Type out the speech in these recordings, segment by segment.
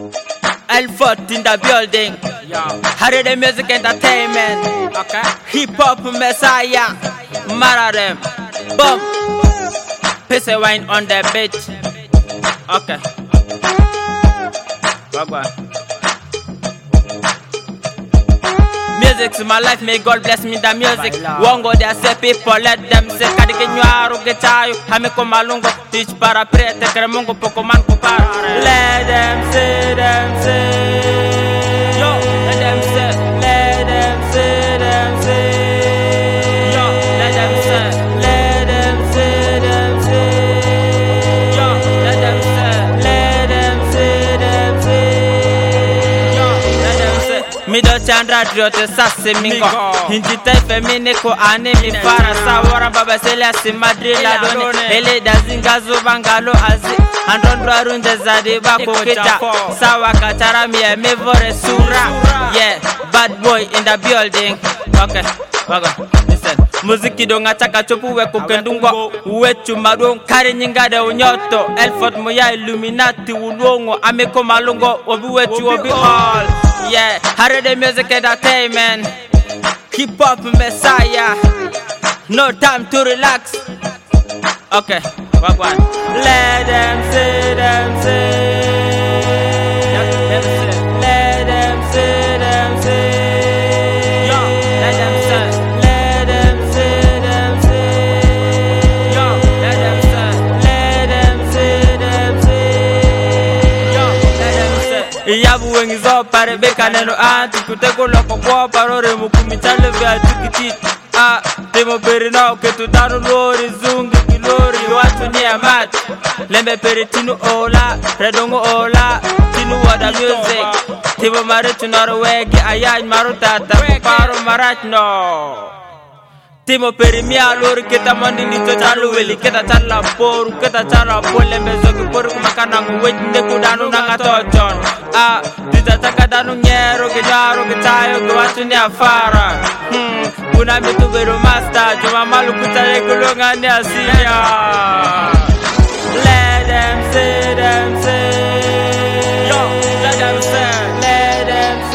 L4 in the building. Harry the music entertainment. Okay. Hip hop messiah. Mararem. Boom. Piece of wine on the beat. Okay. Bye-bye. Music's my life, may God bless me the music. Won't go there, say people, let them say Kadikinyo, get chayo, Hamiko Malungo, teach para prete, Kremungo, Pokoman Kupar. Let them say, yo, let them say, let them say, yo, let them say, let them say, yo, let them say, let them say, yo, let them say. Mi do chandra driote sase mingo Hinji taife mineko ane mi fara Sawara baba sele asi madri la done Ele da zinga zubangalo azi Andondro arunde zadi bako kita Sawa kachara miye mevore sura Yeah, bad boy in the building Okay, listen Muziki donga chaka chopu weko kendungo Uwechu madong kari nyinga de unyoto L4 moya Illuminati ulongo Ameko malungo obi wechu obi all Yeah, Harry the music entertainment. Hip hop messiah. No time to relax. Okay, wagwan. Let them say, Let them say, Yo, let them say, let them say, Yo, let them say, Yo, let them say. Yabu wengizo pare beka neno anti kuteko loko kwa parore mukumitale vya tikiti temo peri na uketu dano lori zungi kilori watu ni amat lembe peri tinu ola redongo ola tinu wada music temo mare tunaro wegi ayaj marutata paro marat no Timo peri mia lori kita mandi nito chalu weli kita chala poru kita chala pole mezogi poru kumakana nguwet neku danu nanga tochon Tita taka danu nyero kijaro kitayo kiwatu ni afara Kuna mitu beru master juma malu kutare kulunga ni asiya Let them say Yo, let them say Let them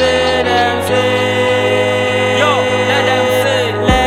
say Yo, let them say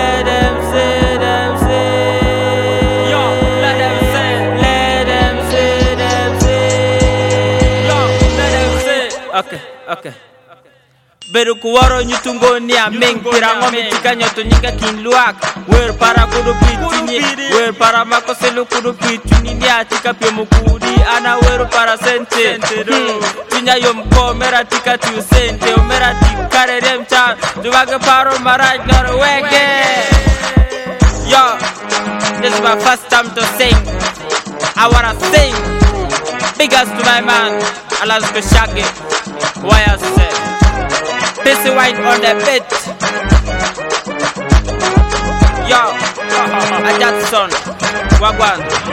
Okay. Beru kuwaro nyutungo ni aming Pirango mitika nyoto nyinga kinluak Wer para kudu pitini Wer para makoselu kudu pitini Ni atika pio mukudi Ana weru para sente Tinya yomko mera tika tiu sente Omera tikare remcha Duwage paro maraj noro wege Yo, this is my first time to sing I wanna sing Big ups to my man Alaska Shaggy Why I said Pissy wine on the beat Yo, Ajatson Wagwan